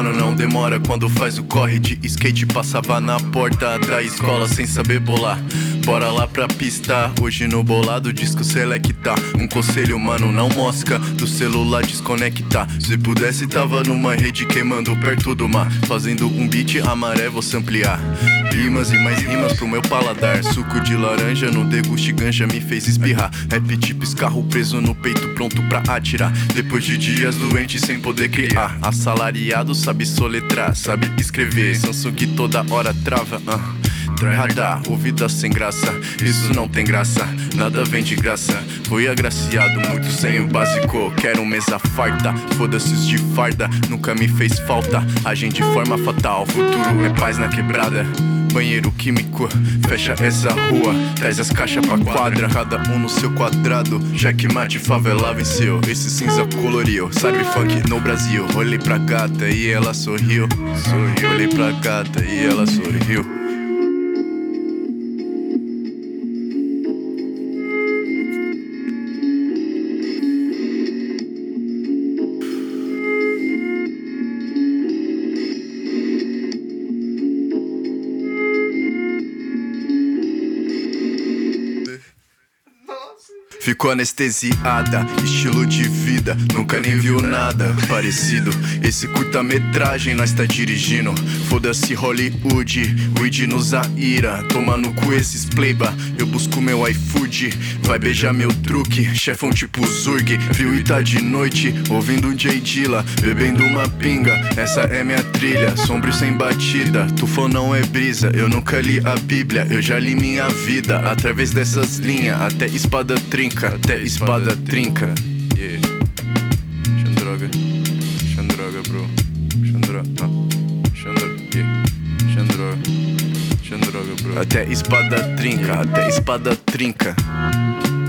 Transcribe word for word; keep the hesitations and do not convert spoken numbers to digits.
mano, não demora. Quando faz o corre de skate, passava na porta da escola sem saber bolar. Bora lá pra pista, hoje no bolado disco selecta. Um conselho, mano, não mosca, do celular desconectar. Se pudesse tava numa rede queimando perto do mar, fazendo um beat, a maré você ampliar. Rimas e mais rimas pro meu paladar. Suco de laranja no deguste ganja me fez espirrar. Rap tipo escarro preso no peito pronto pra atirar. Depois de dias doentes sem poder criar. Assalariado sabe soletrar, sabe escrever. Samsung que toda hora trava, uh. Radar, ouvida sem graça, isso não tem graça, nada vem de graça. Fui agraciado muito sem o básico, quero mesa farta, foda-se os de farda, nunca me fez falta. Agem de forma fatal, futuro é paz na quebrada. Banheiro químico, fecha essa rua, traz as caixas pra quadra, cada um no seu quadrado. Checkmate, favela venceu, esse cinza coloriu. Cyberfunk no Brasil, olhei pra gata e ela sorriu. Sorriu, olhei pra gata e ela sorriu. Ficou anestesiada, estilo de vida, nunca nem viu nada parecido. Esse curta-metragem nós tá dirigindo. Foda-se Hollywood, weed nos aira. Toma no cu esses playba, eu busco meu iFood. Vai beijar meu truque, chefão tipo Zurg. Frio e tá de noite, ouvindo um J Dilla, bebendo uma pinga, essa é minha trilha. Sombrio sem batida, tufão não é brisa. Eu nunca li a Bíblia, eu já li minha vida. Através dessas linhas, até espada trinca. Até espada trinca. Yeah. Xandroga, Xandroga, bro. Xandroga, ah. Xandroga, yeah. Xandroga, Xandroga, bro. Até espada trinca, até espada trinca.